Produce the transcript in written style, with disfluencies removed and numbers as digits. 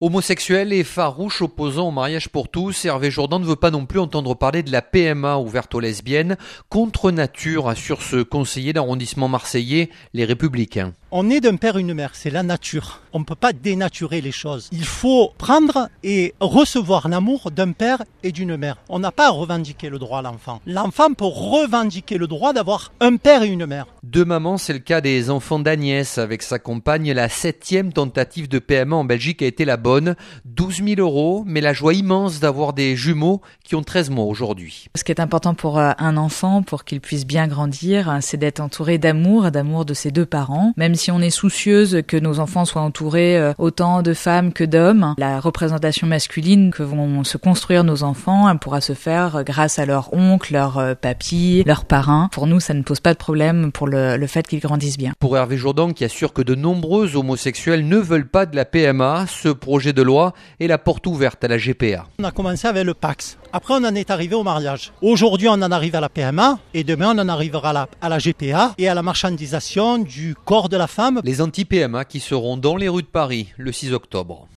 Homosexuel et farouche opposant au mariage pour tous, Hervé Jourdan ne veut pas non plus entendre parler de la PMA ouverte aux lesbiennes. Contre nature, assure ce conseiller d'arrondissement marseillais, les Républicains. On est d'un père et une mère, c'est la nature. On ne peut pas dénaturer les choses. Il faut prendre et recevoir l'amour d'un père et d'une mère. On n'a pas à revendiquer le droit à l'enfant. L'enfant peut revendiquer le droit d'avoir un père et une mère. Deux mamans, c'est le cas des enfants d'Agnès. Avec sa compagne, la 7e tentative de PMA en Belgique a été la bonne. 12 000 €, mais la joie immense d'avoir des jumeaux qui ont 13 mois aujourd'hui. Ce qui est important pour un enfant, pour qu'il puisse bien grandir, c'est d'être entouré d'amour de ses deux parents. Même si on est soucieuse que nos enfants soient entourés autant de femmes que d'hommes, la représentation masculine que vont se construire nos enfants, elle pourra se faire grâce à leur oncle, leur papy, leurs parrains. Pour nous, ça ne pose pas de problème pour le fait qu'ils grandissent bien. Pour Hervé Jourdan, qui assure que de nombreux homosexuels ne veulent pas de la PMA, ce projet de loi est la porte ouverte à la GPA. On a commencé avec le Pacs. Après, on en est arrivé au mariage. Aujourd'hui, on en arrive à la PMA et demain, on en arrivera à la GPA et à la marchandisation du corps de la femme. Les anti-PMA qui seront dans les rues de Paris le 6 octobre.